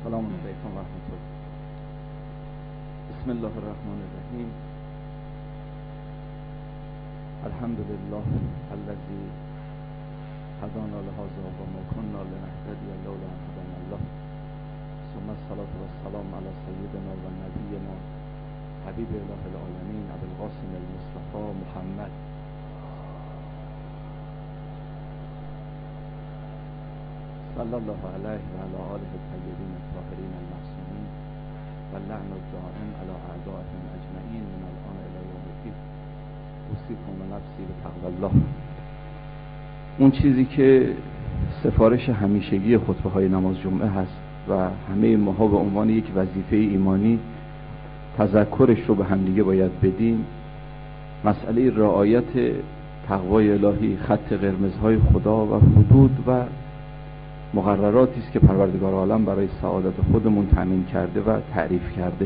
السلام علیکم و رحمت الله. بسم الله الرحمن الرحیم. الحمد لله الذی هدانا لهذا و ما كنا لنهتدی لولا ان هدانا الله. ثم الصلاة والسلام علی سیدنا و نبینا حبیب اله العالمین ابی القاسم المصطفى محمد صلی الله علیه و علی آله الطیبین الطاهرین المعصومین و لعن الدائم علی اعدائهم اجمعین من الان الی یوم الدین. اوصیکم و نفسی بتقوی الله. اون چیزی که سفارش همیشگی خطبه های نماز جمعه هست و همه ماها به عنوان یک وظیفه ایمانی تذکرش رو به همدیگه باید بدیم، مسئله رعایت تقوای الهی، خط قرمزهای خدا و حدود و مقرراتی است که پروردگار عالم برای سعادت خودمون تامین کرده و تعریف کرده.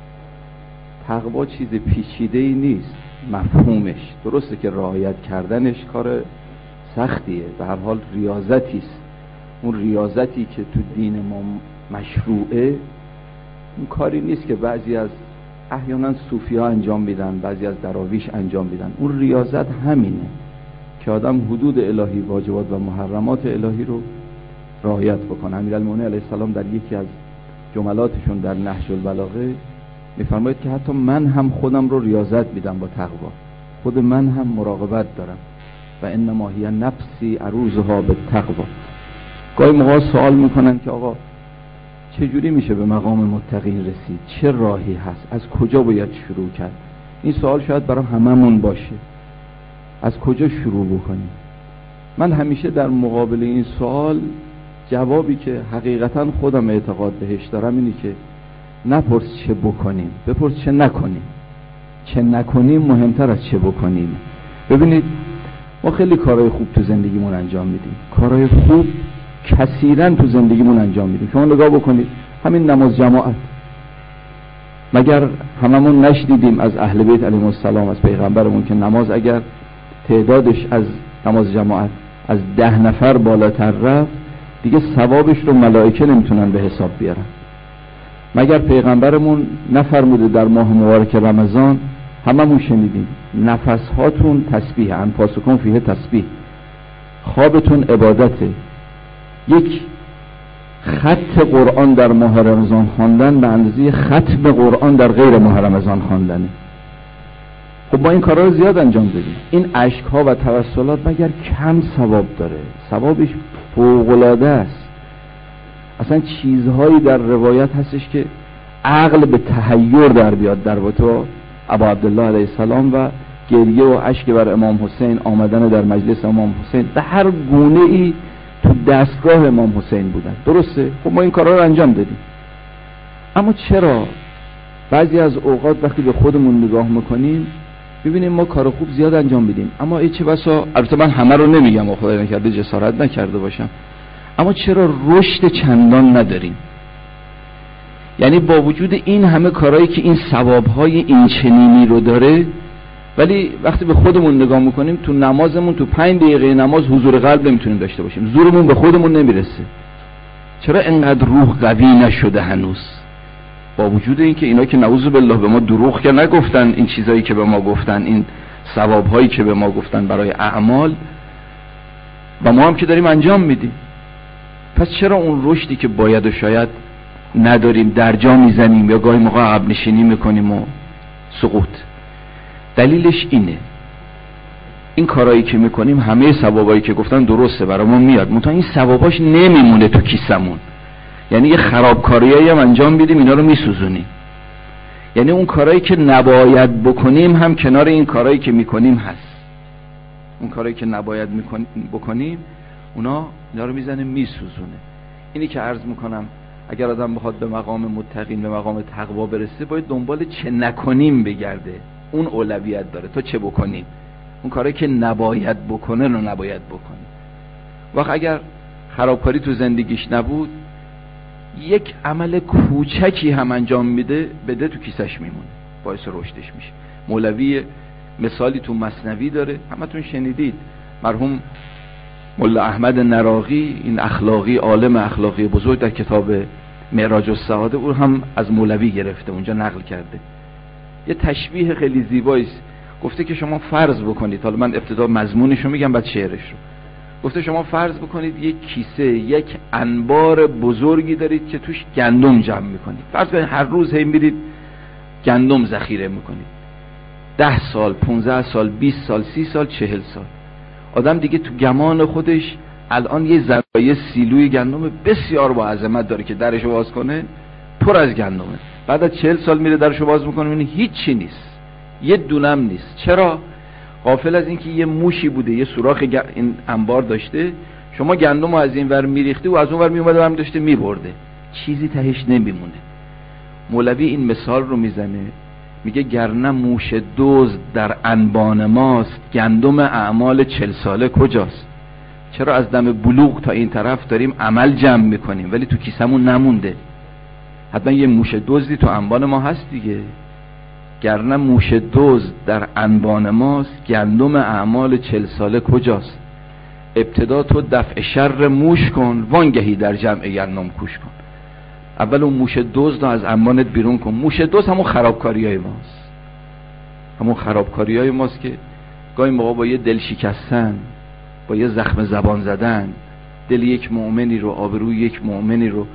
تقوا چیز پیچیده‌ای نیست، مفهومش درسته که رعایت کردنش کار سختیه، به هر حال ریاضتی است. اون ریاضتی که تو دین ما مشروعه اون کاری نیست که بعضی از احیانا صوفی‌ها انجام میدن، بعضی از دراویش انجام میدن. اون ریاضت همینه که آدم حدود الهی، واجبات و محرمات الهی رو رعایت بکنه. امیرالمومنین علیه السلام در یکی از جملاتشون در نهج البلاغه میفرماید که حتی من هم خودم رو ریاضت میدم با تقوا، خود من هم مراقبت دارم و انما هی نفسی عروضها بالتقوا. گاهی موقع سوال میکنن که آقا چجوری میشه به مقام متقین رسید؟ چه راهی هست؟ از کجا باید شروع کرد؟ این سوال شاید برای هممون باشه. از کجا شروع بکنیم؟ من همیشه در مقابل این سوال جوابی که حقیقتا خودم اعتقاد بهش دارم اینی که نپرس چه بکنیم، بپرس چه نکنیم. چه نکنیم مهمتر از چه بکنیم. ببینید ما خیلی کارهای خوب تو زندگیمون انجام میدیم، کارهای خوب کثیرا تو زندگیمون انجام میدیم. شما نگاه بکنید همین نماز جماعت، مگر هممون نشنیدیم از اهل بیت علیهم السلام، از پیغمبرمون که نماز اگر تعدادش از نماز جماعت از 10 نفر بالاتر رفت دیگه ثوابش رو ملائکه نمیتونن به حساب بیارن؟ مگر پیغمبرمون نفرموده در ماه مبارک رمضان، هممون شنیدیم، نفس هاتون تسبیح، انفاسکم فیه تسبیح، خوابتون عبادته. یک خط قرآن در ماه رمضان خواندن به اندازه ختم قرآن در غیر ماه رمضان خواندنه. خب ما این کارا رو زیاد انجام دادیم. این اشک‌ها و توسلات مگر کم ثواب داره؟ ثوابش فوق‌العاده است. اصلا چیزهایی در روایت هستش که عقل به تحیر در بیاد، در رابطه با ابا عبدالله علیه السلام و گریه و اشک بر امام حسین، آمدن در مجلس امام حسین، به هر گونه ای تو دستگاه امام حسین بودن. درسته؟ خب ما این کارا رو انجام دادیم. اما چرا بعضی از اوقات وقتی به خودمون نگاه میکنیم ببینیم ما کار خوب زیاد انجام میدیم، اما چه بسا، البته من همه رو نمیگم و خدای نکرده جسارت نکرده باشم، اما چرا رشد چندان نداریم؟ یعنی با وجود این همه کارهایی که این ثوابهای این چنینی رو داره، ولی وقتی به خودمون نگاه میکنیم تو نمازمون تو 5 دقیقه نماز حضور قلب نمیتونیم داشته باشیم، زورمون به خودمون نمیرسه. چرا انقدر روح قوی نشده هنوز؟ با وجود اینکه اینا که نعوذ بالله به ما دروغ که نگفتن، این چیزایی که به ما گفتن، این ثوابهایی که به ما گفتن برای اعمال، و ما هم که داریم انجام میدیم. پس چرا اون رشدی که باید و شاید نداریم، در جا میزنیم یا گاهی موقع عقب نشینی میکنیم و سقوط؟ دلیلش اینه، این کارهایی که میکنیم همه ثوابایی که گفتن درسته برامون میاد، منتها این ثواباش نمیمونه تو کیسمون. یعنی یه خرابکاریایی هم انجام میدیم، اینا رو میسوزونیم. یعنی اون کارهایی که نباید بکنیم هم کنار این کارهایی که میکنیم هست. اون کارهایی که نباید بکنیم اینا رو میزنه میسوزونه. اینی که عرض میکنم اگر آدم بخواد به مقام متقین، به مقام تقوا برسه، باید دنبال چه نکنیم بگرده. اون اولویت داره تا چه بکنیم. اون کاری که نباید بکنه رو نباید بکنه. وقت اگر خرابکاری تو زندگیش نبود، یک عمل کوچکی هم انجام بده تو کیسش میمونه، باعث رشدش میشه. مولوی مثالی تو مثنوی داره، همتون شنیدید، مرحوم ملا احمد نراقی، این اخلاقی، عالم اخلاقی بزرگ، در کتاب معراج السعاده او هم از مولوی گرفته، اونجا نقل کرده. یه تشبیه خیلی زیبایی است. گفته که شما فرض بکنید، حالا من ابتدا مضمونش رو میگم بعد شعرش رو. گفته شما فرض بکنید یک کیسه، یک انبار بزرگی دارید که توش گندم جمع میکنید. فرض کنید هر روز هی میرید گندم ذخیره میکنید. 10 سال، 15 سال، 20 سال، 30 سال، 40 سال. آدم دیگه تو گمان خودش الان یه ذرایع سیلوی گندم بسیار با عظمت داره که درشو باز کنه پر از گندمه. بعد از 40 سال میره درشو باز میکنه میبینه هیچی نیست، یه دونم نیست. چرا؟ غافل از اینکه یه موشی بوده یه سوراخ این انبار داشته، شما گندم رو از این ور میریختی و از اون ور میومده و هم داشته میبرده، چیزی تهش نمیمونه. مولوی این مثال رو میزنه، میگه گرنه موش دزد در انبان ماست، گندم اعمال 40 ساله کجاست؟ چرا از دم بلوغ تا این طرف داریم عمل جمع میکنیم ولی تو کیسمون نمونده؟ حتما یه موش دزدی تو انبان ما هست دیگه. گرنه موش دزد در انبان ماست، گندم اعمال 40 ساله کجاست؟ ابتدا تو دفع شر موش کن، وانگهی در جمع گندم کوش کن. اول اون موش دزد رو از انبانت بیرون کن. موش دزد همون خرابکاریای ماست، همون خرابکاریای ماست که گاهی موقع با یه دل شکستن، با یه زخم زبان زدن، دل یک مؤمنی رو، آبروی یک مؤمنی رو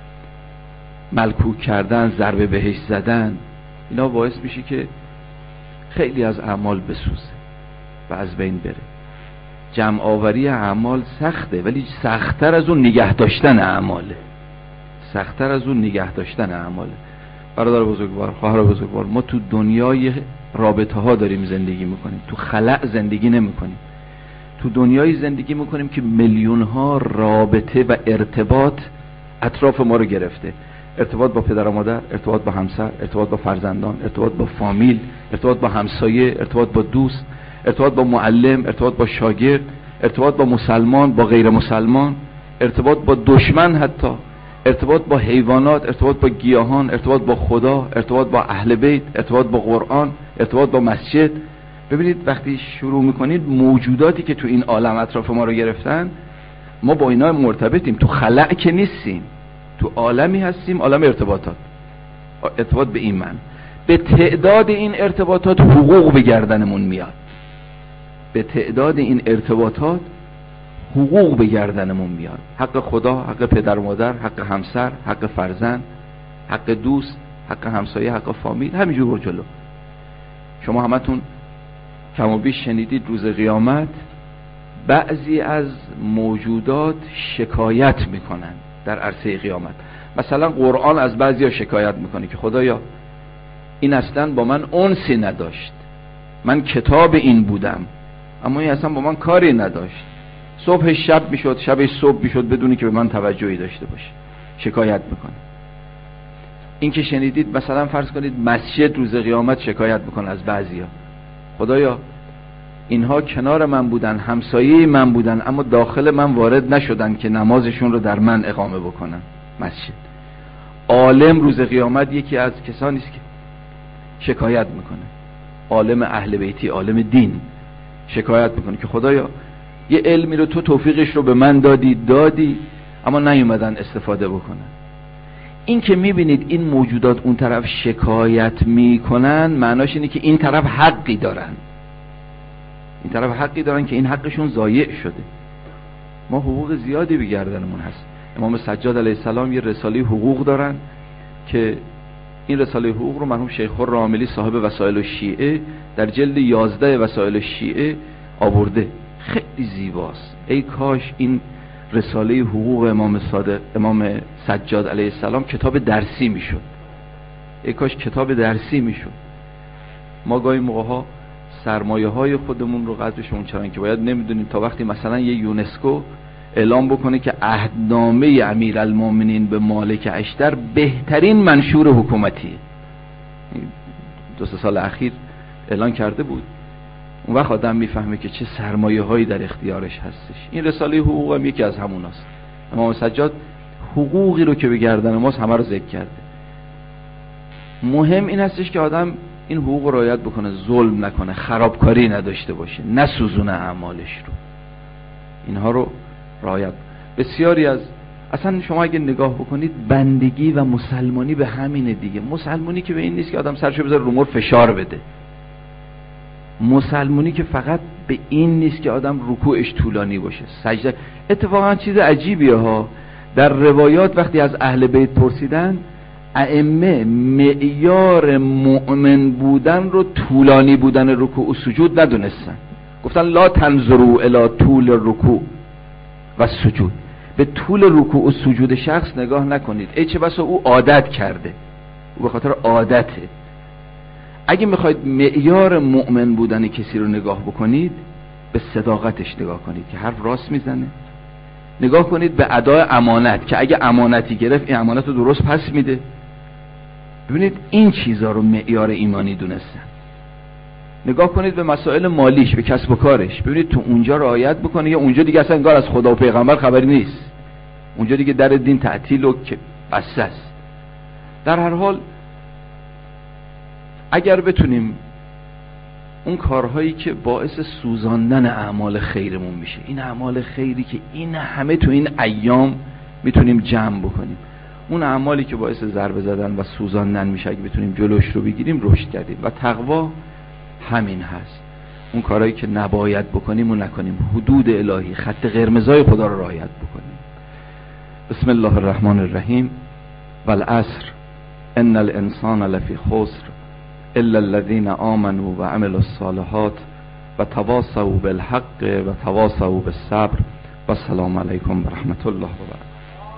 ملکوک کردن، ضربه بهش زدن، اینا باعث میشه که خیلی از اعمال بسوزه و از بین بره. جمع آوری اعمال سخته ولی سخت‌تر از اون نگه داشتن اعماله، سخت‌تر از اون نگه داشتن اعماله. برادر بزرگوار، خواهر بزرگوار، ما تو دنیای رابطه ها داریم زندگی میکنیم، تو خلأ زندگی نمیکنیم. تو دنیای زندگی میکنیم که میلیون ها رابطه و ارتباط اطراف ما رو گرفته. ارتباط با پدر و مادر، ارتباط با همسر، ارتباط با فرزندان، ارتباط با فامیل، ارتباط با همسایه، ارتباط با دوست، ارتباط با معلم، ارتباط با شاگرد، ارتباط با مسلمان، با غیر مسلمان، ارتباط با دشمن، حتی ارتباط با حیوانات، ارتباط با گیاهان، ارتباط با خدا، ارتباط با اهل بیت، ارتباط با قرآن، ارتباط با مسجد. ببینید وقتی شروع میکنید موجوداتی که تو این عالم اطراف ما رو گرفتن، ما با اینا مرتبطیم، تو خلأ که نیستیم، تو عالمی هستیم، عالم ارتباطات. ارتباط به این من، به تعداد این ارتباطات حقوق به گردنمون میاد، به تعداد این ارتباطات حقوق به گردنمون میاد. حق خدا، حق پدر و مادر، حق همسر، حق فرزند، حق دوست، حق همسایه، حق فامیل، همینجور جلو. شما همتون کم و بیش شنیدید روز قیامت بعضی از موجودات شکایت میکنن در عرصه قیامت. مثلا قرآن از بعضیا شکایت میکنه که خدایا این اصلا با من انسی نداشت، من کتاب این بودم اما این اصلا با من کاری نداشت، صبح شب میشد، شب صبح میشد بدونی که به من توجهی داشته باشه. شکایت میکنه. این که شنیدید مثلا فرض کنید مسجد روز قیامت شکایت میکنه از بعضیا، خدایا اینها کنار من بودن، همسایه من بودن، اما داخل من وارد نشدن که نمازشون رو در من اقامه بکنن. مسجد. عالم روز قیامت یکی از کسانی است که شکایت میکنه، عالم اهل بیتی، عالم دین شکایت میکنه که خدایا یه علمی رو تو توفیقش رو به من دادی اما نیومدن استفاده بکنن. این که میبینید این موجودات اون طرف شکایت میکنن، معناش اینه که این طرف حقی دارن، این طرف حقی دارن که این حقشون ضایع شده. ما حقوق زیادی به گردنمون هست. امام سجاد علیه السلام یه رساله حقوق دارن که این رساله حقوق رو مرحوم شیخ خراملی صاحب وسائل الشیعه در جلد 11 وسائل الشیعه آورده. خیلی زیباست. ای کاش این رساله حقوق امام سجاد علیه السلام کتاب درسی میشد. ای کاش کتاب درسی میشد. ما گاهی موقع‌ها سرمایه های خودمون رو قدرش اونچنان که باید نمیدونیم، تا وقتی مثلا یه یونسکو اعلام بکنه که عهدنامه امیرالمومنین به مالک اشتر بهترین منشور حکومتی 2-3 سال اخیر اعلان کرده بود، اون وقت آدم میفهمه که چه سرمایه هایی در اختیارش هستش. این رساله حقوق هم یکی از هموناست. امام سجاد حقوقی رو که به گردن ماست همه رو ذکر کرده. مهم این هستش که آدم این حقوق رو رعایت بکنه، ظلم نکنه، خرابکاری نداشته باشه، نسوزونه اعمالش رو. اینها رو رعایت. بسیاری از اصلا شما اگه نگاه بکنید بندگی و مسلمانی به همینه دیگه. مسلمانی که به این نیست که آدم سرشو بذاره رو مور فشار بده. مسلمانی که فقط به این نیست که آدم رکوعش طولانی باشه، سجده. اتفاقا چیز عجیبیه ها، در روایات وقتی از اهل بیت پرسیدن، ائمه معیار مؤمن بودن رو طولانی بودن رکوع و سجود ندونستن. گفتن لا تنظروا الی طول الرکوع و سجود، به طول رکوع و سجود شخص نگاه نکنید، ای چه بسا او عادت کرده، او به خاطر عادته. اگه میخواید معیار مؤمن بودن کسی رو نگاه بکنید، به صداقتش نگاه کنید که حرف راست میزنه. نگاه کنید به ادای امانت که اگه امانتی گرفت این امانت رو درست پس میده. ببینید این چیزا رو معیار ایمانی دونستن. نگاه کنید به مسائل مالیش، به کسب و کارش، ببینید تو اونجا رعایت بکنه یا اونجا دیگه اصلا انگار از خدا و پیغمبر خبری نیست، اونجا دیگه در دین تعطیل و بسته است. در هر حال اگر بتونیم اون کارهایی که باعث سوزاندن اعمال خیرمون میشه، این اعمال خیری که این همه تو این ایام میتونیم جمع بکنیم، اون اعمالی که باعث ضربه زدن و سوزاندن میشه اگه بتونیم جلوش رو بگیریم، رشد کردیم. و تقوا همین هست، اون کارهایی که نباید بکنیم و نکنیم، حدود الهی، خط قرمزای خدا رو رعایت بکنیم. بسم الله الرحمن الرحیم. والعصر ان الانسان لفی خسر الا الذين آمنوا وعملوا الصالحات وتواصوا بالحق وتواصوا بالصبر والسلام علیکم و رحمت الله و برکاته.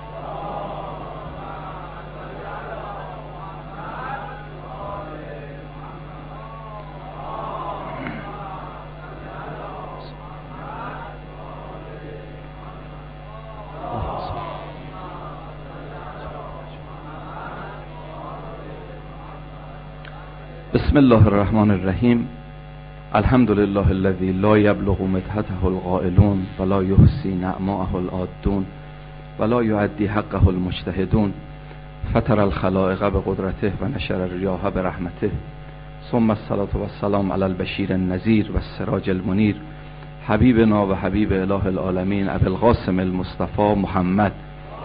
بسم الله الرحمن الرحیم. الحمد لله الذي لا يبلغ مدحته القائلون ولا يحصي نعماءه العادون ولا يؤدي حقه المجتهدون فطر الخلائق بقدرته و نشر الرياح برحمته ثم الصلاة والسلام على البشير النذير والسراج المنير حبيبنا و حبيب اله العالمين ابي القاسم المصطفى محمد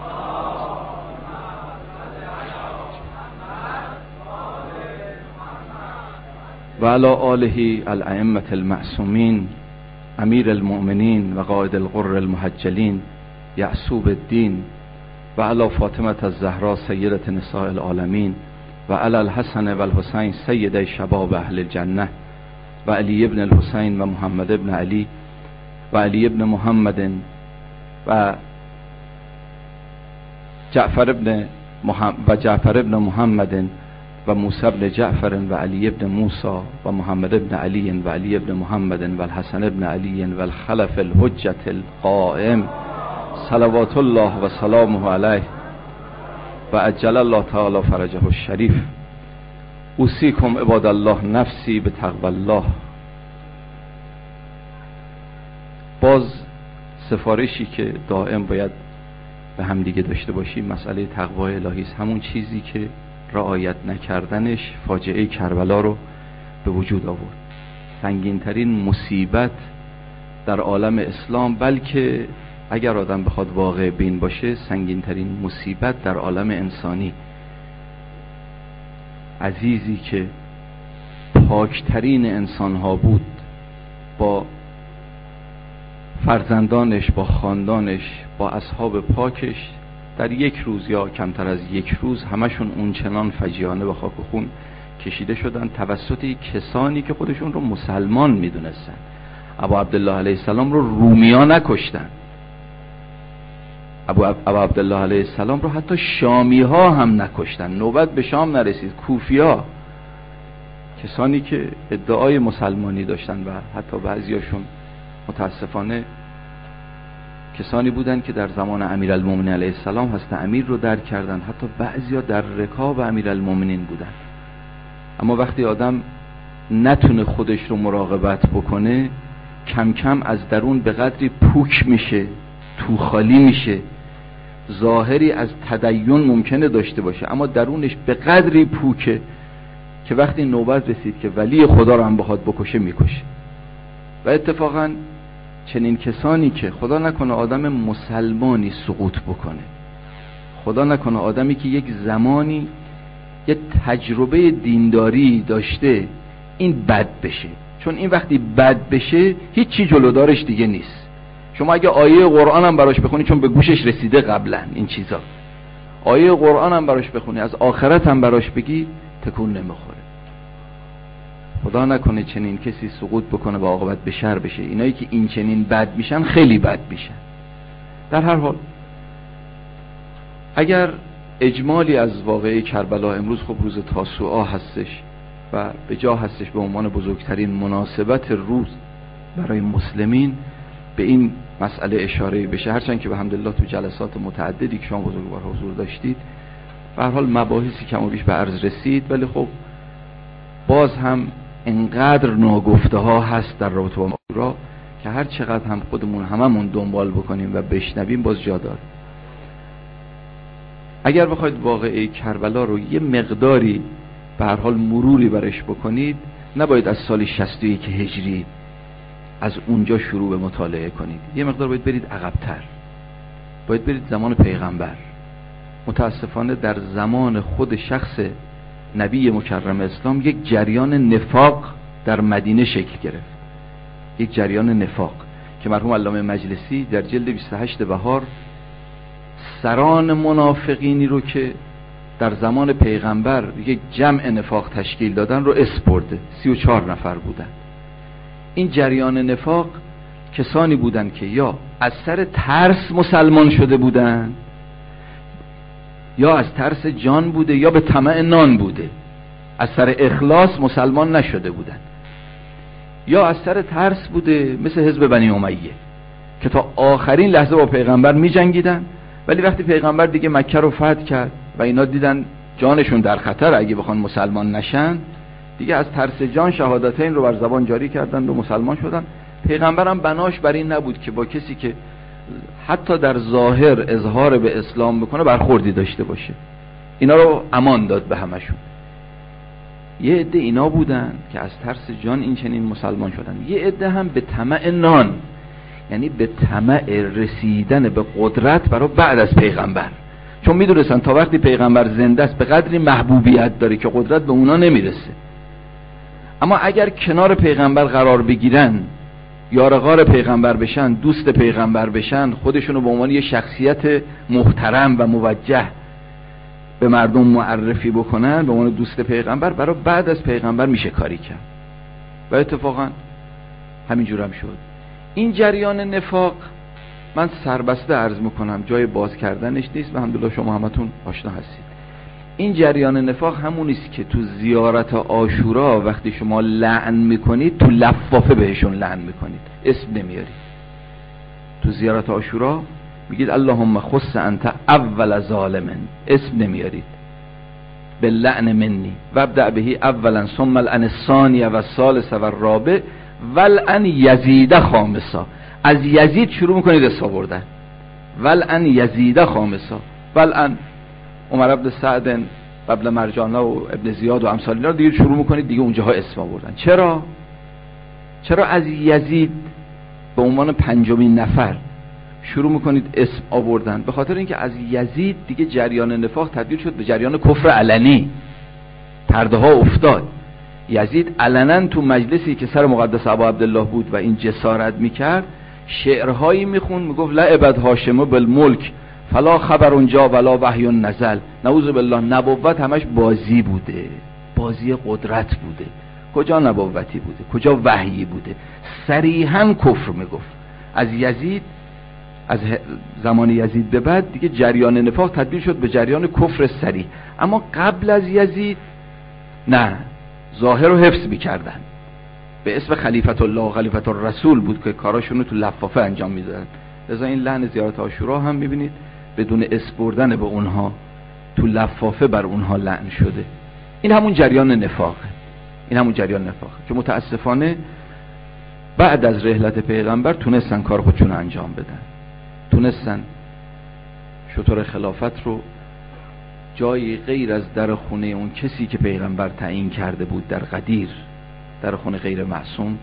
و علی آله الائمة المعصومین امیر المؤمنین و قائد الغر المحجلین یعصوب الدین و علی فاطمة الزهرا سیدة نساء العالمین و علی الحسن و الحسین سید شباب اهل الجنه و علی ابن الحسین و محمد ابن علی و علی ابن محمد و جعفر ابن محمد و موسی ابن جعفر و علی ابن موسی و محمد ابن علی و علی ابن محمد و الحسن ابن علی و الخلف الحجة القائم صلوات الله و سلامه علیه و عجل الله تعالی فرجه الشریف. اوصیکم عباد الله نفسی به تقوی الله. باز سفارشی که دائم باید به هم دیگه داشته باشیم مسئله تقوی الهی است، همون چیزی که رعایت نکردنش فاجعه کربلا رو به وجود آورد. سنگین‌ترین مصیبت در عالم اسلام، بلکه اگر آدم بخواد واقع بین باشه سنگین‌ترین مصیبت در عالم انسانی. عزیزی که پاکترین انسان‌ها بود، با فرزندانش، با خاندانش، با اصحاب پاکش، در یک روز یا کمتر از یک روز همشون اون چنان فجیعانه به خاک و خون کشیده شدن توسط کسانی که خودشون رو مسلمان میدونستن. ابو عبدالله علیه السلام رو رومیا نکشتن، ابو عبدالله علیه السلام رو حتی شامی ها هم نکشتن، نوبت به شام نرسید. کوفی ها، کسانی که ادعای مسلمانی داشتن و حتی بعضیاشون متاسفانه کسانی بودند که در زمان امیرالمومنین علیه السلام حضرت امیر رو درک کردن، حتی بعضیا در رکاب امیرالمومنین بودن. اما وقتی آدم نتونه خودش رو مراقبت بکنه، کم کم از درون به قدری پوک میشه، تو خالی میشه. ظاهری از تدین ممکنه داشته باشه اما درونش به قدری پوکه که وقتی نوبت رسید که ولی خدا رو هم بخواد بکشه میکشه. و اتفاقاً چنین کسانی که خدا نکنه آدم مسلمانی سقوط بکنه، خدا نکنه آدمی که یک زمانی یه تجربه دینداری داشته این بد بشه، چون این وقتی بد بشه هیچ چی جلودارش دیگه نیست. شما اگه آیه قرآن هم براش بخونی، چون به گوشش رسیده قبلا این چیزا، آیه قرآن هم براش بخونی، از آخرت هم براش بگی، تکون نمیخوره. خدا نکنه چنین کسی سقوط بکنه و عاقبت به شر بشه. اینایی که این چنین بد میشن خیلی بد میشن. در هر حال اگر اجمالی از واقعه کربلا، امروز خب روز تاسوعا هستش و به جا هستش به عنوان بزرگترین مناسبت روز برای مسلمین به این مسئله اشاره بشه، هرچند که الحمدلله تو جلسات متعددی که شما بزرگوار حضور داشتید به هر حال مباحثی کم و بیش به عرض رسید، ولی خب باز هم انقدر ناگفته ها هست در رابطه با موضوع که هر چقدر هم خودمون هممون دنبال بکنیم و بشنویم باز جا داره. اگر بخواید واقعه کربلا رو یه مقداری به هر حال مروری برش بکنید، نباید از سال 61 هجری از اونجا شروع به مطالعه کنید، یه مقدار باید برید عقب‌تر، باید برید زمان پیغمبر. متاسفانه در زمان خود شخص نبی مکرم اسلام یک جریان نفاق در مدینه شکل گرفت، یک جریان نفاق که مرحوم علامه مجلسی در جلد 28 بهار سران منافقینی رو که در زمان پیغمبر یک جمع نفاق تشکیل دادن رو اسپرده، 34 نفر بودن. این جریان نفاق کسانی بودن که یا از سر ترس مسلمان شده بودن، یا از ترس جان بوده، یا به طمع نان بوده، از سر اخلاص مسلمان نشده بودن، یا از سر ترس بوده، مثل حزب بنی امیه که تا آخرین لحظه با پیغمبر می جنگیدن، ولی وقتی پیغمبر دیگه مکه رو فتح کرد و اینا دیدن جانشون در خطر اگه بخوان مسلمان نشن، دیگه از ترس جان شهادتین رو بر زبان جاری کردن و مسلمان شدن. پیغمبرم بناش بر این نبود که با کسی که حتی در ظاهر اظهار به اسلام بکنه برخوردی داشته باشه، اینا رو امان داد به همشون. یه عده اینا بودن که از ترس جان این چنین مسلمان شدن، یه عده هم به طمع نان، یعنی به طمع رسیدن به قدرت برای بعد از پیغمبر، چون میدونستن تا وقتی پیغمبر زنده است به قدری محبوبیت داره که قدرت به اونا نمیرسه. اما اگر کنار پیغمبر قرار بگیرن، یارغار پیغمبر بشن، دوست پیغمبر بشن، خودشونو به عنوان یه شخصیت محترم و موجه به مردم معرفی بکنن به عنوان دوست پیغمبر، برای بعد از پیغمبر میشه کاری کرد و اتفاقا همینجور هم شد. این جریان نفاق من سربسته عرض میکنم، جای باز کردنش نیست و الحمدلله شما همتون آشنا هستید. این جریان نفاق همونیست که تو زیارت عاشورا وقتی شما لعن میکنید تو لفافه بهشون لعن میکنید، اسم نمیارید. تو زیارت عاشورا میگید اللهم خص انت اول ظالم، اسم نمیارید، باللعن منی وابدأ به اولا ثم الان الثانی و الثالث و الرابع ولعن یزید خامسا. از یزید شروع میکنید اسم آوردن، ولعن یزید خامسا، ولعن عمر بن سعد و ابن مرجانه و ابن زیاد و امثال اینا رو دیگه شروع میکنید دیگه اونجاها اسم آوردن. چرا از یزید به عنوان پنجمین نفر شروع میکنید اسم آوردن؟ به خاطر اینکه از یزید دیگه جریان نفاق تبدیل شد به جریان کفر علنی، پرده ها افتاد. یزید علنا تو مجلسی که سر مقدس ابا عبدالله بود و این جسارت میکرد شعرهایی میخوند، میگفت لعبد هاشم بالملک فلا خبر اونجا ولا وحی نزل. نعوذ بالله، نبوت همش بازی بوده، بازی قدرت بوده، کجا نبوتی بوده، کجا وحیی بوده. صریحا کفر میگفت. از یزید، از زمان یزید به بعد دیگه جریان نفاق تبدیل شد به جریان کفر صریح. اما قبل از یزید نه، ظاهر رو حفظ میکردن، به اسم خلیفت الله و خلیفت الرسول بود که کاراشونو تو لفافه انجام میدادن. لذا این لعن زیارت عاشورا هم میبینید بدون اسپردن به اونها تو لفافه بر اونها لعن شده. این همون جریان نفاقه، این همون جریان نفاقه که متاسفانه بعد از رحلت پیغمبر تونستن کار خودشون انجام بدن، تونستن شطور خلافت رو جایی غیر از در خونه اون کسی که پیغمبر تعیین کرده بود در غدیر، در خونه غیر معصوم،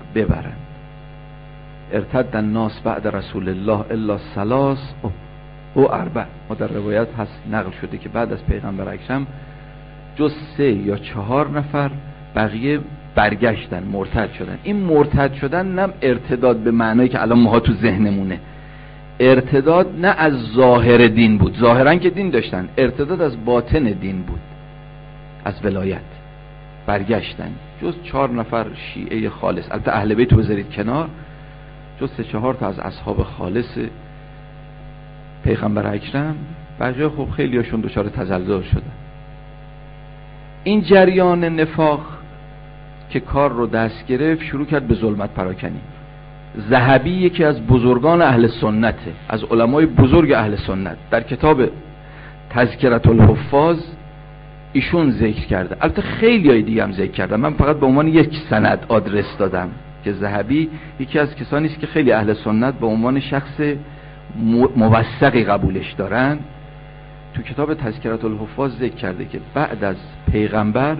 ببرن. ارتد الناس بعد رسول الله الا ثلاث او اربع، ما در روایت هست نقل شده که بعد از پیغمبر اکرم جز 3 یا 4 نفر بقیه برگشتن، مرتد شدن. این مرتد شدن نه ارتداد به معنایی که الان ماها تو ذهنمونه، ارتداد نه از ظاهر دین بود، ظاهرا که دین داشتن، ارتداد از باطن دین بود، از ولایت برگشتن. جز 4 نفر شیعه خالص، البته اهل بیت رو بذارید کنار، جز 3-4 تا از اصحاب خالص پیغمبر اکرم، بقیه خب خیلی هاشون دچار تزلزل شدن. این جریان نفاق که کار رو دست گرفت شروع کرد به ظلمت پراکنی. ذهبی یکی از بزرگان اهل سنته، از علمای بزرگ اهل سنت، در کتاب تذکرة الحفاظ ایشون ذکر کرده. البته خیلی های دیگه هم ذکر کردم، من فقط به عنوان یک سند آدرس دادم که ذهبی یکی از کسانی است که خیلی اهل سنت به عنوان شخص موثقی قبولش دارن. تو کتاب تذکرة الحفاظ ذکر کرده که بعد از پیغمبر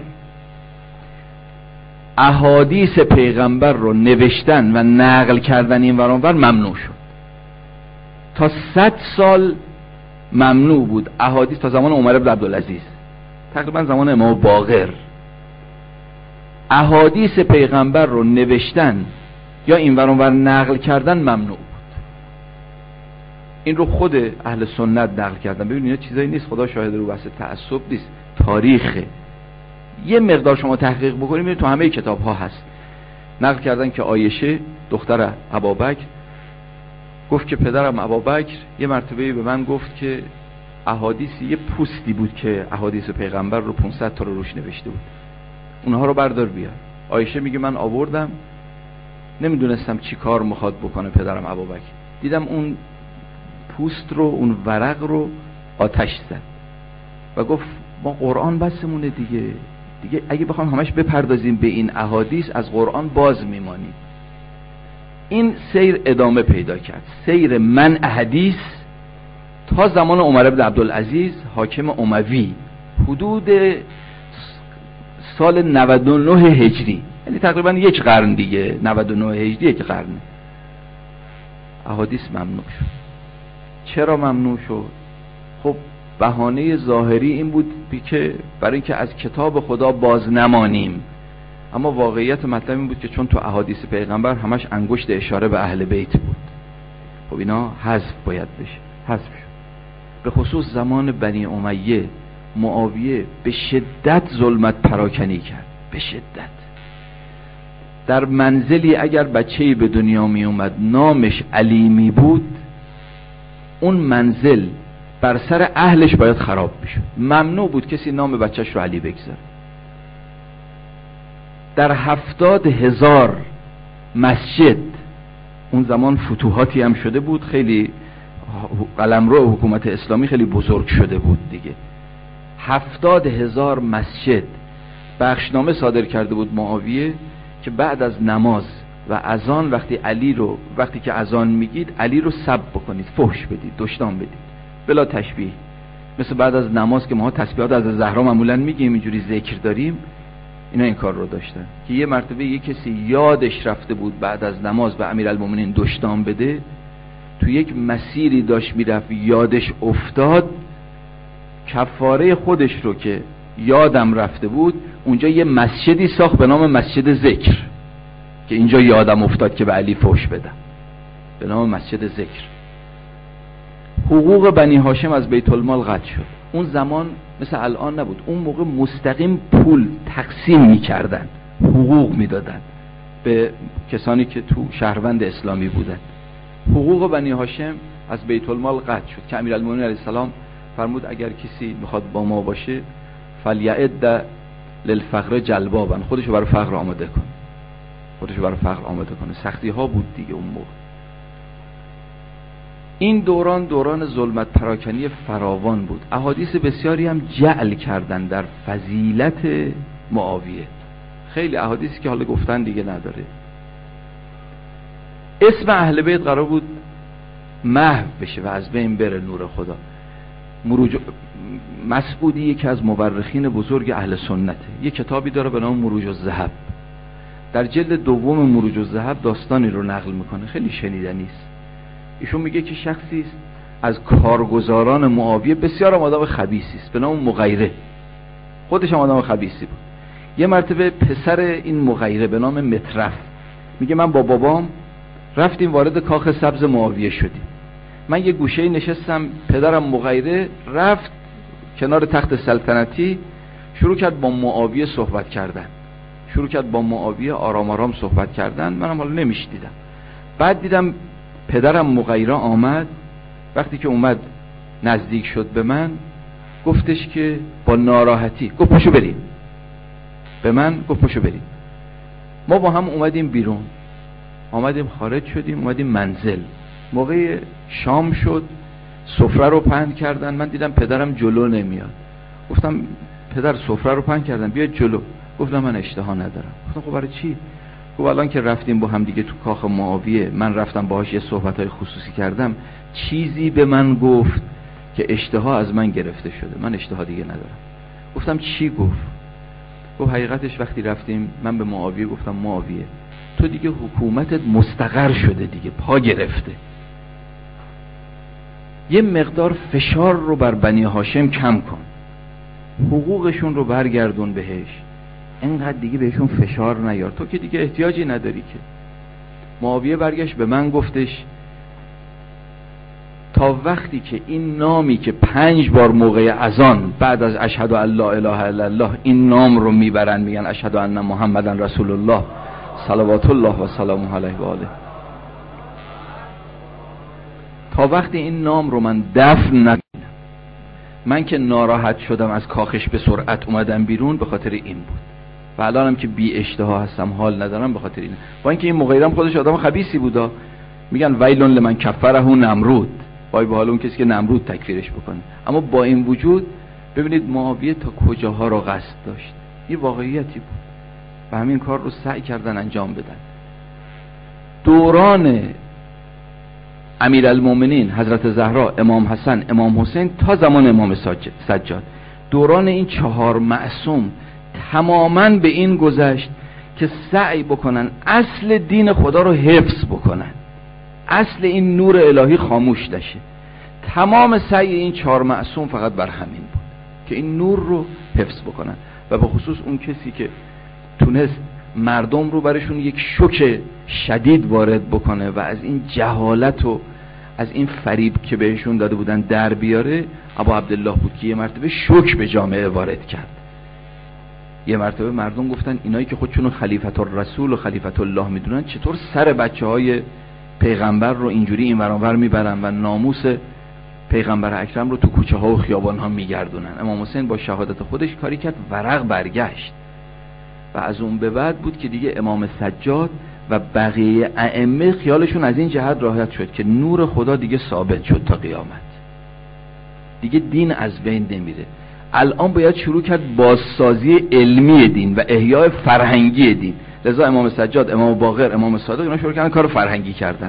احادیث پیغمبر رو نوشتن و نقل کردن این ور اون ور ممنوع شد. تا 100 سال ممنوع بود احادیث، تا زمان عمر بن عبدالعزیز، تقریبا زمان امام باقر، احادیث پیغمبر رو نوشتن یا این ور اون ور نقل کردن ممنوع بود. این رو خود اهل سنت نقل کردن. ببینید اینا چیزایی نیست، خدا شاهد، رو بحث تعصب نیست، تاریخه. یه مقدار شما تحقیق بکنید میبینید تو همه کتاب ها هست. نقل کردن که عایشه دختر ابابکر گفت که پدرم ابابکر یه مرتبه به من گفت که احادیثی، یه پوستی بود که احادیث پیغمبر رو 500 تا رو روش نوشته بود، اونها رو بردار بیار. عایشه میگه من آوردم، نمیدونستم چی کار میخواد بکنه پدرم ابابکر، دیدم اون پوست رو، اون ورق رو آتش زد و گفت ما قرآن بسمونه دیگه اگه بخوام همش بپردازیم به این احادیث از قرآن باز میمانیم. این سیر ادامه پیدا کرد، سیر منع حدیث، تا زمان عمر بن عبدالعزیز حاکم اموی، حدود سال 99 هجری، یعنی تقریبا یک قرن دیگه. 99 هجری یک قرن. احادیث ممنوع شد. چرا ممنوع شد؟ خب بهانه ظاهری این بود که برای اینکه از کتاب خدا باز نمانیم، اما واقعیت مطلب این بود که چون تو احادیث پیغمبر همش انگشت اشاره به اهل بیت بود، خب اینا حذف باید بشه، حذف شد. به خصوص زمان بنی امیه، معاویه به شدت ظلمت پراکنی کرد، به شدت. در منزلی اگر بچه‌ای به دنیا می اومد نامش علی می بود، اون منزل بر سر اهلش باید خراب بشه. ممنوع بود کسی نام بچهش رو علی بگذاره. در 70,000 مسجد، اون زمان فتوحاتی هم شده بود، خیلی قلمرو حکومت اسلامی خیلی بزرگ شده بود دیگه. 70,000 مسجد بخشنامه صادر کرده بود معاویه که بعد از نماز و اذان وقتی که اذان میگید علی رو سب بکنید، فحش بدید، دشنام بدید، بلا تشبیه. مثل بعد از نماز که ما تسبیحات از زهرا معمولا میگیم، اینجوری ذکر داریم، اینا این کار رو داشتن. که یه مرتبه یه کسی یادش رفته بود بعد از نماز به امیرالمومنین دشنام بده، تو یک مسیری داشت میرفت یادش افتاد، کفاره خودش رو که یادم رفته بود، اونجا یه مسجدی ساخت به نام مسجد ذکر که اینجا یادم افتاد که به علی فحش بدم، به نام مسجد ذکر. حقوق بنی هاشم از بیت المال قطع شد. اون زمان مثل الان نبود، اون موقع مستقیم پول تقسیم می‌کردن، حقوق میدادن به کسانی که تو شهروند اسلامی بودن. حقوق بنی هاشم از بیت المال قطع شد که امیرالمومنین علیه السلام فرمود اگر کسی میخواد با ما باشه فلیعد للفقر جلبابا، خودشو برای فقر آماده کن، خودشو برای فقر آماده کنه. سختی ها بود دیگه اون موقع. این دوران ظلمت پراکنی فراوان بود. احادیث بسیاری هم جعل کردن در فضیلت معاویه، خیلی احادیثی که حالا گفتن دیگه نداره. اسم اهل بیت قرار بود محو بشه و از بین بره نور خدا. مسعودی یکی از مورخین بزرگ اهل سنته، یه کتابی داره به نام مروج الذهب. در جلد دوم مروج الذهب داستانی رو نقل میکنه، خیلی شنیدنی است. ایشون میگه که شخصی است از کارگزاران معاویه بسیار آدم خبیثی است به نام مغیره، خودش هم آدم خبیثی بود. یه مرتبه پسر این مغیره به نام مطرف میگه من با بابام رفتیم وارد کاخ سبز معاویه شدیم، من یه گوشه نشستم، پدرم مغیره رفت کنار تخت سلطنتی، شروع کرد با معاویه صحبت کردن، شروع کرد با معاویه آرام آرام صحبت کردن، منم حالا نمیشنیدم. بعد دیدم پدرم مغیره آمد، وقتی که اومد نزدیک شد به من گفتش که با ناراحتی گفت پاشو بریم، به من گفت پاشو بریم. ما با هم اومدیم بیرون، آمدیم خارج شدیم، اومدیم منزل، موقع شام شد، سفره رو پهن کردن، من دیدم پدرم جلو نمیاد، گفتم پدر سفره رو پهن کردن بیا جلو، گفتم من اشتها ندارم. گفتم خب برای چی؟ گفت الان که رفتیم با هم دیگه تو کاخ معاویه، من رفتم باهاش یه صحبت‌های خصوصی کردم، چیزی به من گفت که اشتها از من گرفته شده، من اشتها دیگه ندارم. گفتم چی گفت؟ گفت حقیقتش وقتی رفتیم من به معاویه گفتم معاویه تو دیگه حکومتت مستقر شده دیگه، پا گرفته، یه مقدار فشار رو بر بنی هاشم کم کن، حقوقشون رو برگردون بهش، اینقدر دیگه بهشون فشار نیار، تو که دیگه احتیاجی نداری که. معاویه برگشت به من گفتش تا وقتی که این نامی که 5 بار موقع اذان بعد از اشهد ان لا اله الا الله این نام رو میبرن میگن اشهد ان محمدن رسول الله صلوات الله و سلامه علیه و آله، تا وقتی این نام رو من دفن نکنم، من که ناراحت شدم از کاخش به سرعت اومدم بیرون به خاطر این بود و الانم که بی اشتها هستم حال ندارم به خاطر اینه. با اینکه این مغیرم خودش آدم خبیثی بودا، میگن ویلون لمن کفره نمرود، وای به حال اون کسی که نمرود تکفیرش بکنه، اما با این وجود ببینید معاویه تا کجاها رو قصد داشت، این واقعیتی بود و همین کار رو سعی کردن انجام بدن. دوران امیرالمومنین حضرت زهرا، امام حسن، امام حسین تا زمان امام سجاد، دوران این 4 معصوم تماما به این گذشت که سعی بکنن اصل دین خدا رو حفظ بکنن، اصل این نور الهی خاموش نشه. تمام سعی این 4 معصوم فقط بر همین بود که این نور رو حفظ بکنن و به خصوص اون کسی که تونست مردم رو برشون یک شوک شدید وارد بکنه و از این جهالت و از این فریب که بهشون داده بودن در بیاره، ابا عبدالله بود که یه مرتبه شوک به جامعه وارد کرد. یه مرتبه مردم گفتن اینایی که خودشونو خلیفت الرسول و خلیفت الله میدونن چطور سر بچهای پیغمبر رو اینجوری این ور اون ور میبرن و ناموس پیغمبر اکرم رو تو کوچه ها و خیابان ها میگردونن. امام حسین با شهادت خودش کاری کرد، ورق برگشت و از اون به بعد بود که دیگه امام سجاد و بقیه ائمه خیالشون از این جهت راحت شد که نور خدا دیگه ثابت شد تا قیامت، دیگه دین از بین نمیره. الان باید شروع کرد بازسازی علمی دین و احیای فرهنگی دین. لذا امام سجاد، امام باقر، امام صادق اینا شروع کردن کار فرهنگی کردن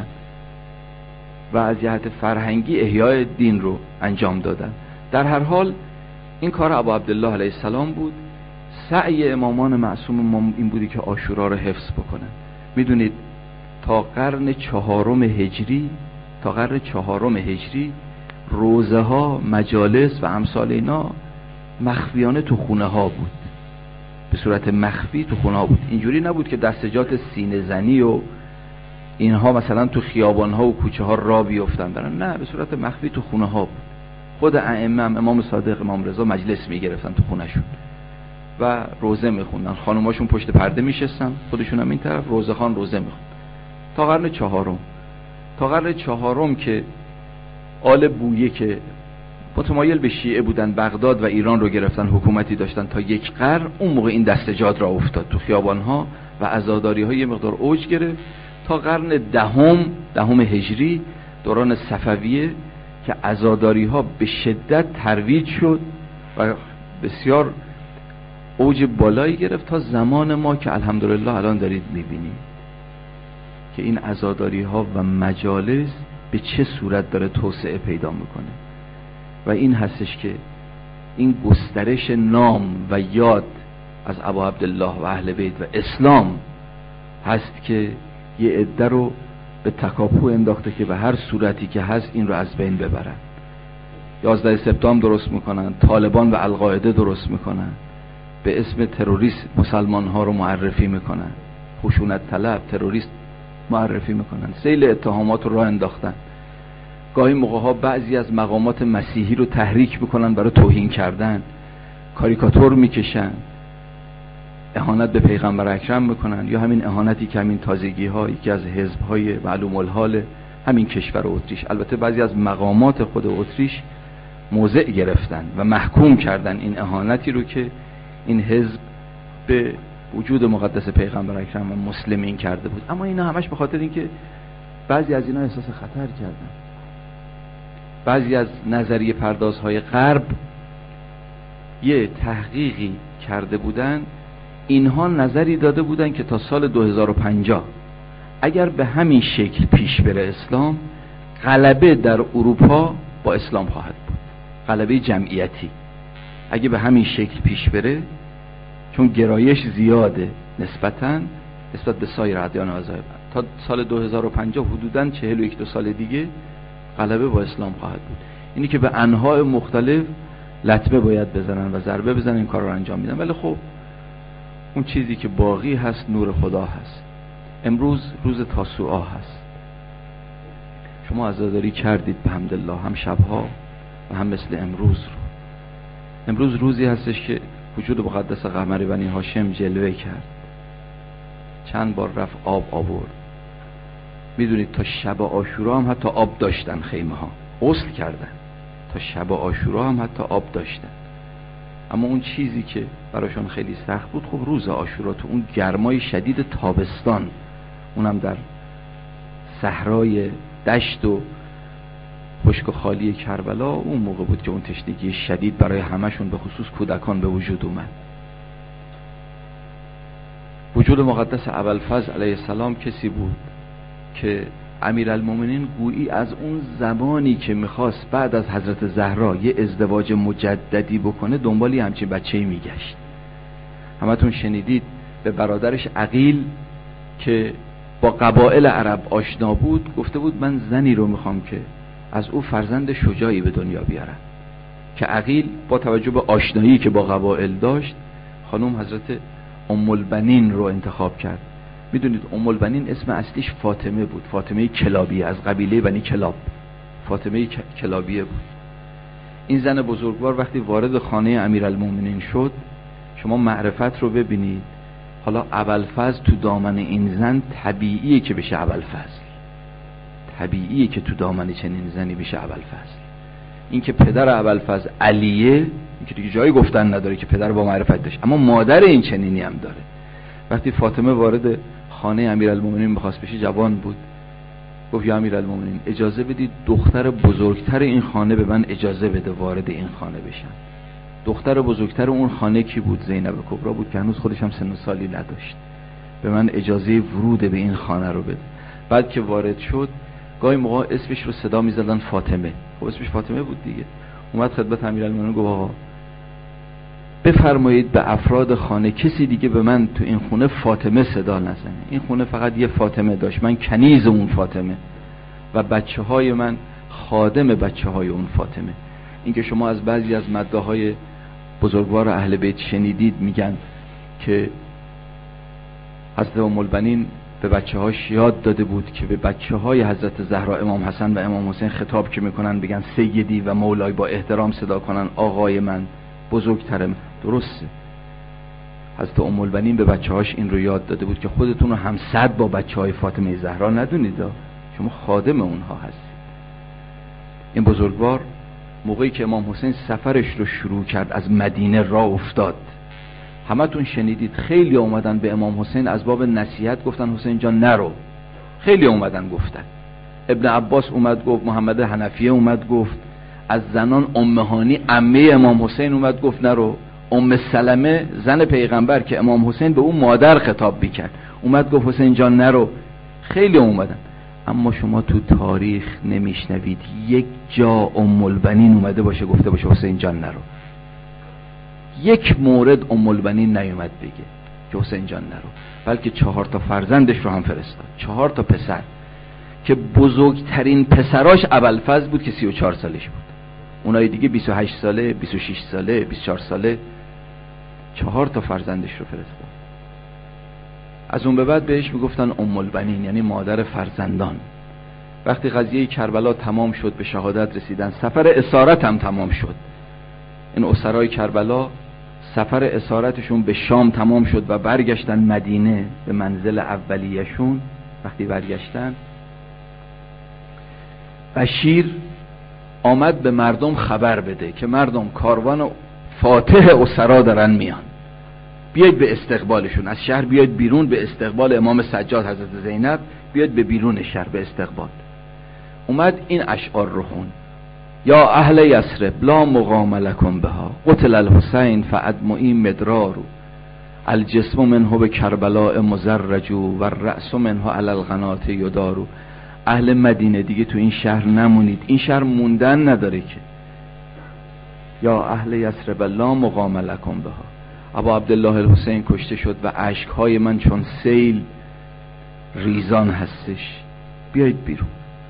و از جهت فرهنگی احیای دین رو انجام دادن. در هر حال این کار ابا عبدالله علیه السلام بود. سعی امامان معصوم این بودی که عاشورا رو حفظ بکنن. میدونید تا قرن 4 هجری، تا قرن 4 هجری روزه ها، مجالس و امثال اینا مخفیانه تو خونه ها بود، به صورت مخفی تو خونه ها بود. اینجوری نبود که دستجات سینه زنی و اینها مثلا تو خیابان ها و کوچه ها را بیفتن برن، نه، به صورت مخفی تو خونه ها بود. خود ائمه، امام صادق، امام رضا مجلس میگرفتن تو خونه شون و روزه میخوندن، خانوماشون پشت پرده میشستن، خودشون هم این طرف، روزه خان روزه میخوند. تا قرن 4، تا قرن 4 که آل بویه که متمایل به شیعه بودن بغداد و ایران رو گرفتن، حکومتی داشتن تا 1 قرن، اون موقع این دستجات را افتاد تو خیابان‌ها و عزاداری‌ها یه مقدار اوج گرفت. تا قرن 10 هجری دوران صفویه که عزاداری‌ها به شدت ترویج شد و بسیار اوج بالایی گرفت تا زمان ما که الحمدلله الان دارید می‌بینید که این عزاداری‌ها و مجالس به چه صورت داره توسعه پیدا میکنه و این هستش که این گسترش نام و یاد از ابا عبدالله و اهل بیت و اسلام هست که یه عده رو به تکاپو انداخته که به هر صورتی که هست این رو از بین ببرن. 11 سپتامبر درست میکنن، طالبان و القاعده درست میکنن، به اسم تروریست مسلمان ها رو معرفی میکنن، خشونت طلب تروریست معرفی میکنن، سیل اتهامات رو راه انداختن. گاهی موقع ها بعضی از مقامات مسیحی رو تحریک میکنن برای توهین کردن، کاریکاتور میکشن، اهانت به پیغمبر اکرم میکنن، یا همین اهانتی که همین تازگی ها یکی از حزب های معلوم الحال همین کشور اتریش، البته بعضی از مقامات خود اتریش موضع گرفتن و محکوم کردن این اهانتی رو که این حزب به وجود مقدس پیغمبر اکرم و مسلمین کرده بود. اما اینا همش به خاطر اینکه بعضی از اینا احساس خطر کردن. بعضی از نظریه پردازهای غرب یه تحقیقی کرده بودن، اینها نظری داده بودن که تا سال 2050 اگر به همین شکل پیش بره اسلام، غلبه در اروپا با اسلام خواهد بود، غلبه جمعیتی اگه به همین شکل پیش بره، چون گرایش زیاده نسبت به سایر ادیان و مذاهب. تا سال 2050 حدوداً 41 سال دیگه غلبه با اسلام خواهد بود. اینی که به انواع مختلف لطمه باید بزنن و ضربه بزنن، این کار رو انجام میدن. ولی خب اون چیزی که باقی هست نور خدا هست. امروز روز تاسوعا هست، شما عزاداری کردید به حمدالله، هم شبها و هم مثل امروز رو. امروز روزی هستش که وجود مقدس قمر بنی هاشم جلوه کرد، چند بار رفت آب آورد. میدونید تا شب عاشورا هم حتی آب داشتن، خیمه ها غسل کردن، تا شب عاشورا هم حتی آب داشتن. اما اون چیزی که براشون خیلی سخت بود، خب روز عاشورا تو اون گرمای شدید تابستان، اونم در صحرای دشت و خشک و خالی کربلا، اون موقع بود که اون تشنگی شدید برای همشون به خصوص کودکان به وجود اومد. وجود مقدس ابوالفضل علیه السلام کسی بود که امیرالمومنین گویی از اون زمانی که میخواست بعد از حضرت زهرا یه ازدواج مجددی بکنه دنبالی همچین بچه‌ای میگشت. همتون شنیدید به برادرش عقیل که با قبایل عرب آشنا بود گفته بود من زنی رو میخوام که از او فرزند شجاعی به دنیا بیارم، که عقیل با توجه به آشنایی که با قبایل داشت خانم حضرت ام البنین رو انتخاب کرد. میدونید ام البنین اسم اصلیش فاطمه بود، فاطمه کلابیه، از قبیله بنی کلاب، فاطمه کلابیه بود. این زن بزرگوار وقتی وارد خانه امیرالمومنین شد، شما معرفت رو ببینید. حالا ابوالفضل تو دامن این زن طبیعیه که بشه ابوالفضل، طبیعیه که تو دامن چنین زنی بشه ابوالفضل. این که پدر ابوالفضل علیه، این که دیگه جایی گفتن نداره که پدر با معرفت داشت، اما مادر این چنینی هم داره. وقتی فاطمه وارد خانه امیرالمومنین می‌خواست بشه، جوان بود، گفت یا امیرالمومنین اجازه بدید دختر بزرگتر این خانه به من اجازه بده وارد این خانه بشم. دختر بزرگتر اون خانه کی بود؟ زینب کبرا بود که هنوز خودش هم سن و سالی نداشت. به من اجازه ورود به این خانه رو بده. بعد که وارد شد گاهی موقع اسمش رو صدا می‌زدن فاطمه، خب اسمش فاطمه بود دیگه. اومد خدمت امیرالمومنین گفت آقا بفرمایید به افراد خانه کسی دیگه به من تو این خونه فاطمه صدا نزنه. این خونه فقط یه فاطمه داشت، من کنیز اون فاطمه و بچه‌های من خادم بچه‌های اون فاطمه. این که شما از بعضی از مداحای بزرگوار اهل بیت شنیدید میگن که حضرت ام البنین به بچه‌هاش یاد داده بود که به بچه‌های حضرت زهرا امام حسن و امام حسین خطاب که میکنن بگن سیدی و مولای، با احترام صدا کنن آقای من، بزرگترم. درسته، حضرت ام البنین به بچه‌هاش این رو یاد داده بود که خودتون رو همسد با بچه‌های فاطمه زهرا ندونید، شما خادم اونها هستید. این بزرگوار موقعی که امام حسین سفرش رو شروع کرد از مدینه راه افتاد، همتون شنیدید خیلی اومدن به امام حسین از باب نصیحت گفتن حسین جان نرو. خیلی اومدن گفتن. ابن عباس اومد گفت، محمد حنفیه اومد گفت، از زنان ام هانی عمه امام حسین اومد گفت نرو. ام سلمه زن پیغمبر که امام حسین به اون مادر خطاب میکرد اومد گفت حسین جان نرو. خیلی اومدن. اما شما تو تاریخ نمیشنوید یک جا ام البنین اومده باشه گفته باشه حسین جان نرو. یک مورد ام البنین نیومد بگه که حسین جان نرو، بلکه 4 فرزندش رو هم فرستاد، 4 پسر که بزرگترین پسراش ابوالفضل بود که 34 سالش بود. اونای دیگه 28 ساله، 26 ساله، 24 ساله. 4 تا فرزندش رو فرستاد. از اون به بعد بهش میگفتن ام البنین، یعنی مادر فرزندان. وقتی قضیه کربلا تمام شد، به شهادت رسیدن، سفر اسارت هم تمام شد. این اسرای کربلا سفر اسارتشون به شام تمام شد و برگشتن مدینه به منزل اولیه‌شون. وقتی برگشتن، بشیر آمد به مردم خبر بده که مردم کاروان فاتح اسرا دارن میان، بیاید به استقبالشون، از شهر بیاید بیرون به استقبال امام سجاد حضرت زینب، بیاید به بیرون شهر به استقبال. اومد این اشعار رو خون: یا اهل یثرب لا مقام لکم بها قتل الحسین فادمعی مدرار الجسم منه به کربلاء مزرج و الرأس منه علی القناة یدار. اهل مدینه دیگه تو این شهر نمونید، این شهر موندن نداره که. یا اهل یثرب لا مقام لکم بها. ابا عبدالله الحسین کشته شد و اشکهای من چون سیل ریزان هستش، بیایید بیرون.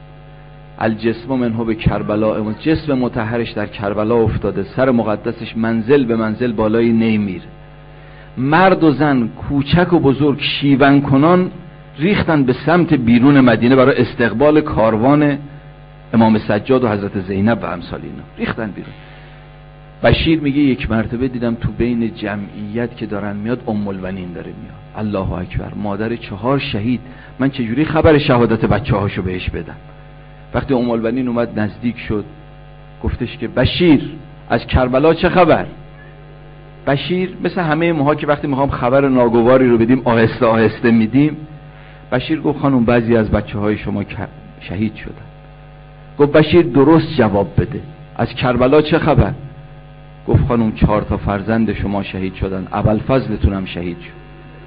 الجسم منه به کربلاء، جسم مطهرش در کربلا افتاده، سر مقدسش منزل به منزل بالای نی میره. مرد و زن، کوچک و بزرگ، شیون کنان ریختن به سمت بیرون مدینه برای استقبال کاروان امام سجاد و حضرت زینب و امثال اینا، ریختن بیرون. بشیر میگه یک مرتبه دیدم تو بین جمعیت که دارن میاد ام البنین داره میاد. الله اکبر، مادر 4 شهید. من چجوری خبر شهادت بچه‌هاشو بهش بدم؟ وقتی ام البنین اومد نزدیک شد، گفتش که بشیر از کربلا چه خبر؟ بشیر مثل همه ماها که وقتی میخوام خبر ناگواری رو بدیم آهسته آهسته میدیم. بشیر گفت خانم بعضی از بچه‌های شما شهید شدن. گفت بشیر درست جواب بده، از کربلا چه خبر؟ گفت خانم 4 تا فرزند شما شهید شدن، ابوالفضلتون هم شهید شد.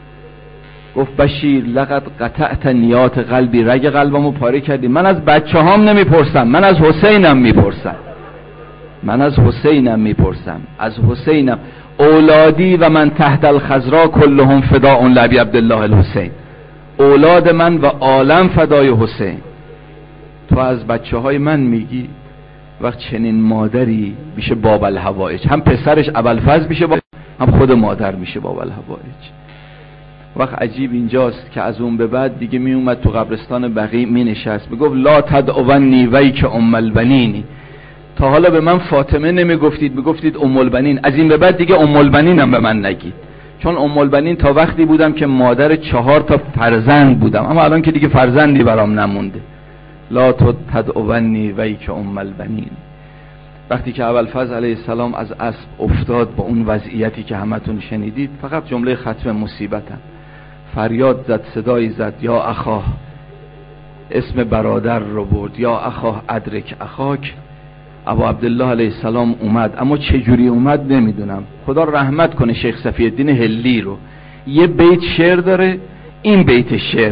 گفت بشیر لقد قطعت نیات قلبی، رگ قلبمو پاره کردی. من از بچه‌هام نمیپرسم، من از حسینم میپرسم، من از حسینم میپرسم، از حسینم. اولادی و من تحت الخضرا کلهم فداء لابی عبدالله الحسین. اولاد من و عالم فدای حسین. تو از بچه‌های من میگی؟ وقت چنین مادری میشه باب الحوائج، هم پسرش ابوالفضل میشه هم خود مادر میشه باب الحوائج. وقت عجیب اینجاست که از اون به بعد دیگه می اومد تو قبرستان بقیع می نشست، میگفت لا تدعونی ویک ام البنین. تا حالا به من فاطمه نمیگفتید، میگفتید ام البنین. از این به بعد دیگه ام البنین هم به من نگید، چون ام البنین تا وقتی بودم که مادر 4 تا فرزند بودم، اما الان که دیگه فرزندی برام نمونده. لا تدعونی ویک ام البنین. وقتی که ابوالفضل علیه السلام از اسب افتاد با اون وضعیتی که همتون شنیدید، فقط جمله ختم مصیبتم، فریاد زد، صدایی زد، یا اخاه، اسم برادر رو برد، یا اخاه ادرک اخاک. ابا عبدالله علیه السلام اومد، اما چجوری اومد نمیدونم. خدا رحمت کنه شیخ صفی الدین هلی رو، یه بیت شعر داره، این بیت شعر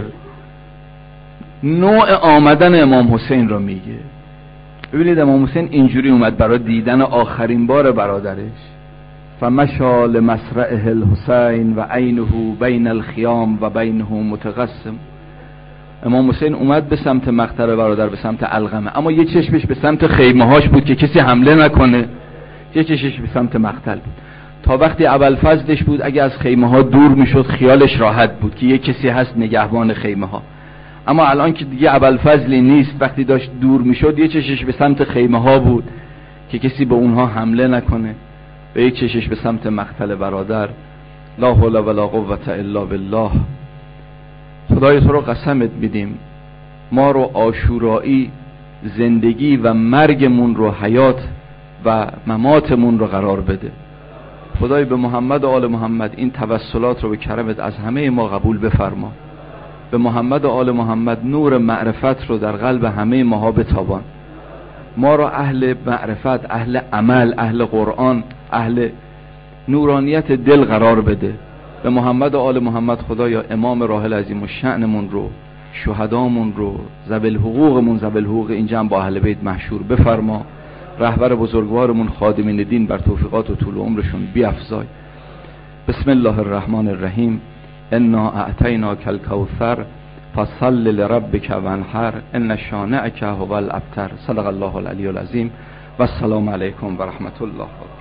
نوع آمدن امام حسین رو میگه. ببینید امام حسین اینجوری اومد برای دیدن آخرین بار برادرش. فمشى لمسرعه الحسین و عینه بین الخیام و بینه متقسم. امام حسین اومد به سمت مقتل برادر، به سمت علقمه، اما یه چشمش به سمت خیمه هاش بود که کسی حمله نکنه، یه چشمش به سمت مقتل بود. تا وقتی ابوالفضلش بود اگه از خیمه ها دور میشد خیالش راحت بود که یه کسی هست نگهبان خیمه ها. اما الان که دیگه ابوالفضلی نیست، وقتی داشت دور میشد یه چشمش به سمت خیمه ها بود که کسی به اونها حمله نکنه، به یک چشمش به سمت مقتل برادر. لا حول ولا قوة الا بالله. خدای تو رو قسمت میدیم ما رو عاشورایی زندگی و مرگمون رو، حیات و مماتمون رو قرار بده. خدای به محمد و آل محمد این توسلات رو به کرمت از همه ما قبول بفرما. به محمد و آل محمد نور معرفت رو در قلب همه ماها بتابان. ما رو اهل معرفت، اهل عمل، اهل قرآن، اهل نورانیت دل قرار بده. به محمد و آل محمد خدایا امام راحل عظیم الشأنمون رو، شهدامون رو، ذوی الحقوقمون، ذوی الحقوق این جمع با اهل بیت محشور بفرما. رهبر بزرگوارمون خادمین دین بر توفیقات و طول عمرشون بیفزای. بسم الله الرحمن الرحیم. انا اعطیناک الکوثر فصل لربک وانحر ان شانئک هو الابتر. صدق الله العلی العظیم و السلام علیکم و رحمت الله.